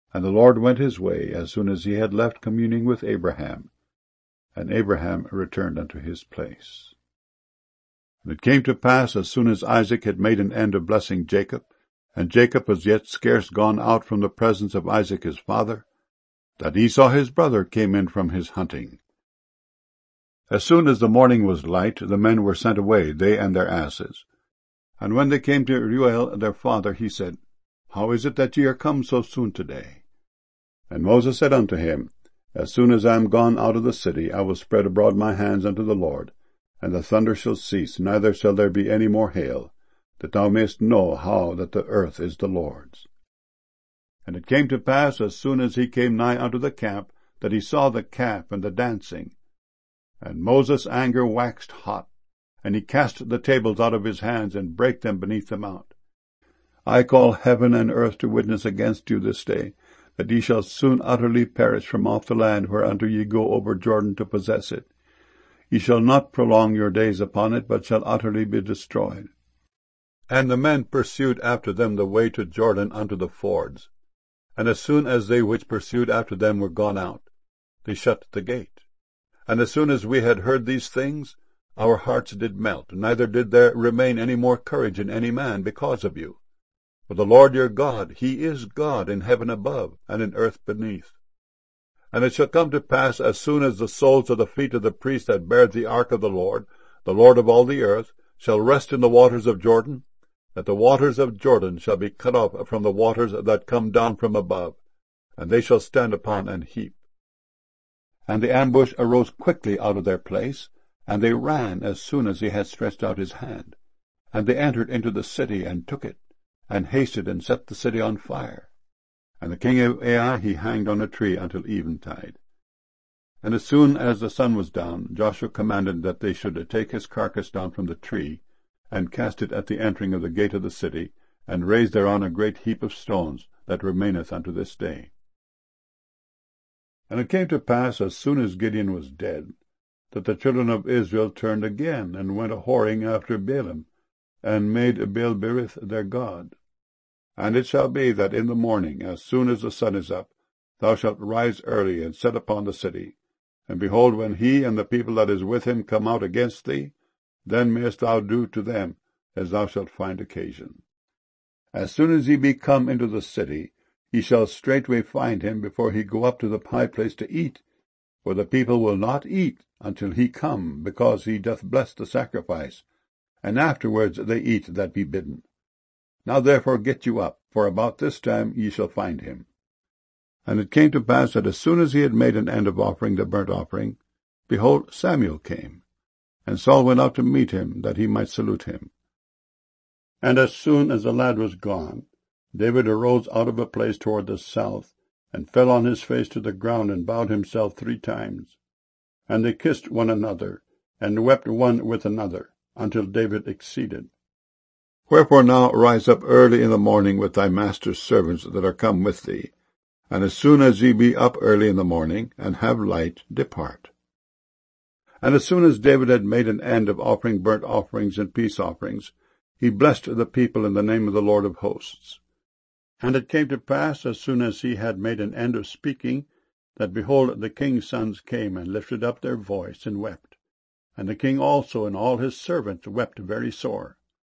And the Lord went his way as soon as he had left communing with Abraham. And Abraham returned unto his place. And it came to pass, as soon as Isaac had made an end of blessing Jacob, and Jacob was yet scarce gone out from the presence of Isaac his father, that Esau his brother came in from his hunting. As soon as the morning was light, the men were sent away, they and their asses. And when they came to Reuel their father, he said, How is it that ye are come so soon today? And Moses said unto him, As soon as I am gone out of the city, I will spread abroad my hands unto the Lord, and the thunder shall cease, neither shall there be any more hail, that thou mayest know how that the earth is the Lord's. And it came to pass, as soon as he came nigh unto the camp, that he saw the calf and the dancing. And Moses' anger waxed hot, and he cast the tables out of his hands, and brake them beneath the mount. I call heaven and earth to witness against you this day, that ye shall soon utterly perish from off the land whereunto ye go over Jordan to possess it. Ye shall not prolong your days upon it, but shall utterly be destroyed. And the men pursued after them the way to Jordan unto the fords. And as soon as they which pursued after them were gone out, they shut the gate. And as soon as we had heard these things, our hearts did melt, neither did there remain any more courage in any man because of you. For the Lord your God, he is God in heaven above, and in earth beneath. And it shall come to pass, as soon as the soles of the feet of the priests that bear the ark of the Lord of all the earth, shall rest in the waters of Jordan, that the waters of Jordan shall be cut off from the waters that come down from above, and they shall stand upon an heap. And the ambush arose quickly out of their place, and they ran as soon as he had stretched out his hand. And they entered into the city, and took it, and hasted and set the city on fire. And the king of Ai he hanged on a tree until eventide. And as soon as the sun was down, Joshua commanded that they should take his carcass down from the tree, and cast it at the entering of the gate of the city, and raise thereon a great heap of stones, that remaineth unto this day. And it came to pass, as soon as Gideon was dead, that the children of Israel turned again, and went a-whoring after Baalim, and made Baal-berith their god. And it shall be that in the morning, as soon as the sun is up, thou shalt rise early, and set upon the city. And behold, when he and the people that is with him come out against thee, then mayest thou do to them as thou shalt find occasion. As soon as he be come into the city, ye shall straightway find him before he go up to the high place to eat, for the people will not eat until he come, because he doth bless the sacrifice, and afterwards they eat that be bidden. Now therefore get you up, for about this time ye shall find him. And it came to pass that as soon as he had made an end of offering the burnt offering, behold, Samuel came. And Saul went out to meet him, that he might salute him. And as soon as the lad was gone, David arose out of a place toward the south, and fell on his face to the ground, and bowed himself 3 times. And they kissed one another, and wept one with another, until David exceeded. Wherefore now rise up early in the morning with thy master's servants that are come with thee, and as soon as ye be up early in the morning, and have light, depart. And as soon as David had made an end of offering burnt offerings and peace offerings, he blessed the people in the name of the Lord of hosts. And it came to pass, as soon as he had made an end of speaking, that, behold, the king's sons came, and lifted up their voice, and wept. And the king also and all his servants wept very sore.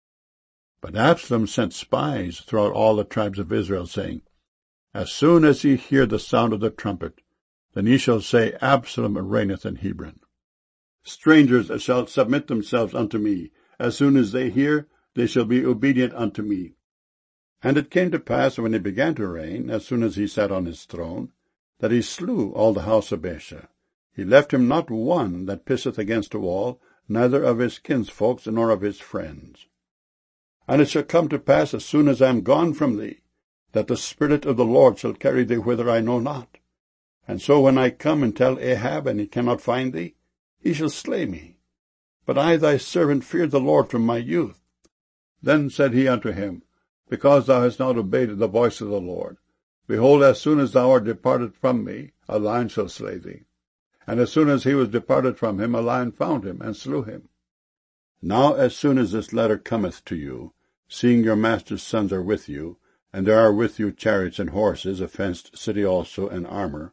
But Absalom sent spies throughout all the tribes of Israel, saying, As soon as ye hear the sound of the trumpet, then ye shall say, Absalom reigneth in Hebron. Strangers shall submit themselves unto me. As soon as they hear, they shall be obedient unto me. And it came to pass, when he began to reign, as soon as he sat on his throne, that he slew all the house of Baasha. He left him not one that pisseth against a wall, neither of his kinsfolks, nor of his friends. And it shall come to pass, as soon as I am gone from thee, that the Spirit of the Lord shall carry thee whither I know not. And so when I come and tell Ahab, and he cannot find thee, he shall slay me. But I thy servant feared the Lord from my youth. Then said he unto him, Because thou hast not obeyed the voice of the Lord, behold, as soon as thou art departed from me, a lion shall slay thee. And as soon as he was departed from him, a lion found him, and slew him. Now as soon as this letter cometh to you, seeing your master's sons are with you, and there are with you chariots and horses, a fenced city also, and armor.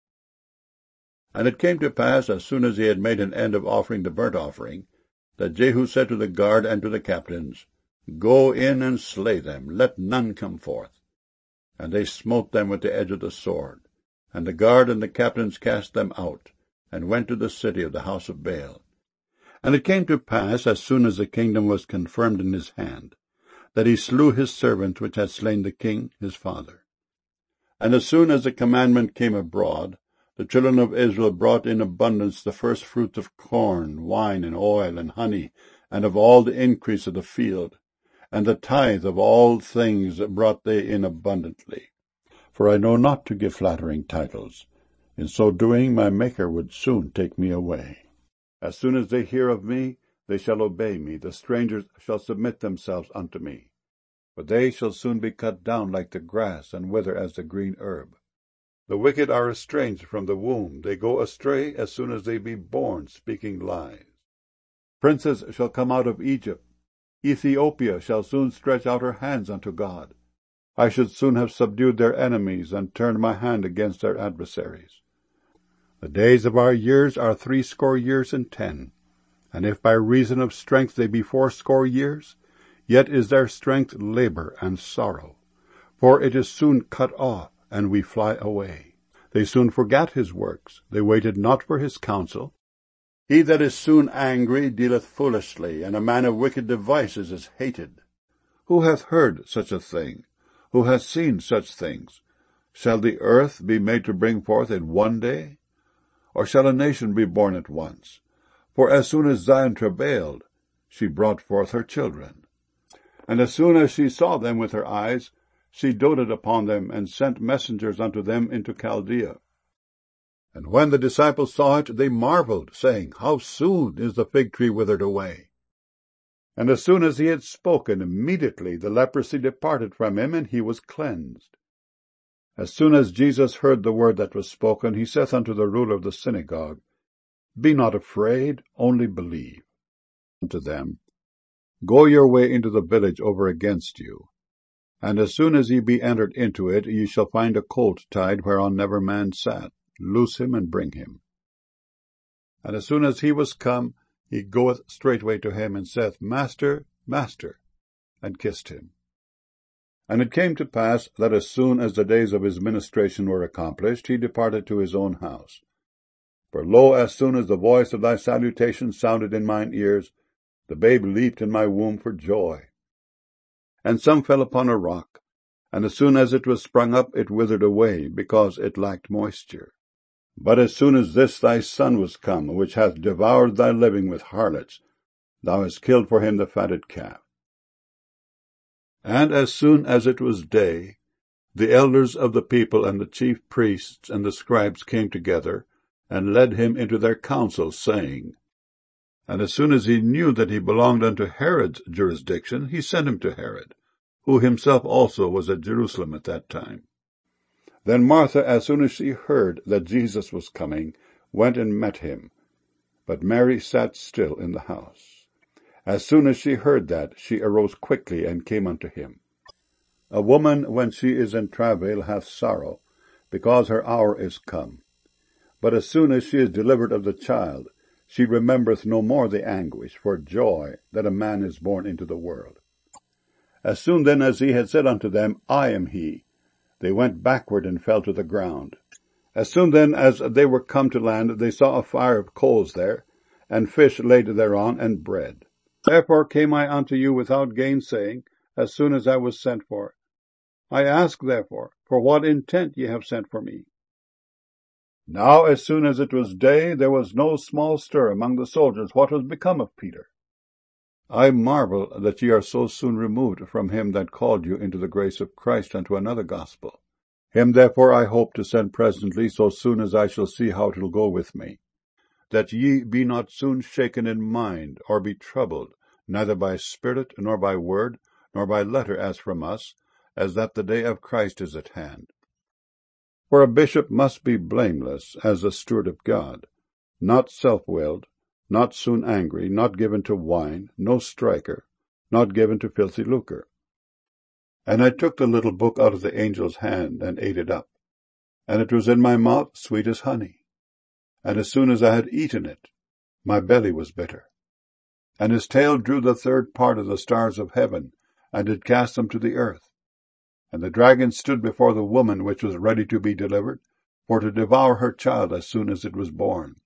And it came to pass, as soon as he had made an end of offering the burnt offering, that Jehu said to the guard and to the captains, Go in and slay them, let none come forth. And they smote them with the edge of the sword. And the guard and the captains cast them out, and went to the city of the house of Baal. And it came to pass, as soon as the kingdom was confirmed in his hand, that he slew his servant which had slain the king his father. And as soon as the commandment came abroad, the children of Israel brought in abundance the first fruits of corn, wine, and oil, and honey, and of all the increase of the field. And the tithe of all things brought they in abundantly. For I know not to give flattering titles. In so doing my Maker would soon take me away. As soon as they hear of me, they shall obey me. The strangers shall submit themselves unto me. But they shall soon be cut down like the grass, and wither as the green herb. The wicked are estranged from the womb. They go astray as soon as they be born, speaking lies. Princes shall come out of Egypt. Ethiopia shall soon stretch out her hands unto God. I should soon have subdued their enemies, and turned my hand against their adversaries. The days of our years are 80 years and 10, and if by reason of strength they be 80 years, yet is their strength labor and sorrow. For it is soon cut off, and we fly away. They soon forgat his works, they waited not for his counsel. He that is soon angry dealeth foolishly, and a man of wicked devices is hated. Who hath heard such a thing? Who hath seen such things? Shall the earth be made to bring forth in one day? Or shall a nation be born at once? For as soon as Zion travailed, she brought forth her children. And as soon as she saw them with her eyes, she doted upon them, and sent messengers unto them into Chaldea. And when the disciples saw it, they marveled, saying, How soon is the fig tree withered away? And as soon as he had spoken, immediately the leprosy departed from him, and he was cleansed. As soon as Jesus heard the word that was spoken, he saith unto the ruler of the synagogue, Be not afraid, only believe. Unto them, Go your way into the village over against you. And as soon as ye be entered into it, ye shall find a colt tied whereon never man sat. Loose him, and bring him. And as soon as he was come, he goeth straightway to him, and saith, Master, Master, and kissed him. And it came to pass that as soon as the days of his ministration were accomplished, he departed to his own house. For lo, as soon as the voice of thy salutation sounded in mine ears, the babe leaped in my womb for joy. And some fell upon a rock, and as soon as it was sprung up, it withered away, because it lacked moisture. But as soon as this thy son was come, which hath devoured thy living with harlots, thou hast killed for him the fatted calf. And as soon as it was day, the elders of the people and the chief priests and the scribes came together, and led him into their council, saying, And as soon as he knew that he belonged unto Herod's jurisdiction, he sent him to Herod, who himself also was at Jerusalem at that time. Then Martha, as soon as she heard that Jesus was coming, went and met him. But Mary sat still in the house. As soon as she heard that, she arose quickly and came unto him. A woman, when she is in travail, hath sorrow, because her hour is come. But as soon as she is delivered of the child, she remembereth no more the anguish for joy that a man is born into the world. As soon then as he had said unto them, I am he, they went backward and fell to the ground. As soon then as they were come to land, they saw a fire of coals there, and fish laid thereon, and bread. Therefore came I unto you without gainsaying, as soon as I was sent for. I ask therefore, for what intent ye have sent for me? Now as soon as it was day, there was no small stir among the soldiers what was become of Peter. I marvel that ye are so soon removed from him that called you into the grace of Christ unto another gospel. Him therefore I hope to send presently, so soon as I shall see how it will go with me, that ye be not soon shaken in mind, or be troubled, neither by spirit, nor by word, nor by letter as from us, as that the day of Christ is at hand. For a bishop must be blameless as a steward of God, not self-willed, not soon angry, not given to wine, no striker, not given to filthy lucre. And I took the little book out of the angel's hand, and ate it up. And it was in my mouth sweet as honey. And as soon as I had eaten it, my belly was bitter. And his tail drew the third part of the stars of heaven, and did cast them to the earth. And the dragon stood before the woman which was ready to be delivered, for to devour her child as soon as it was born.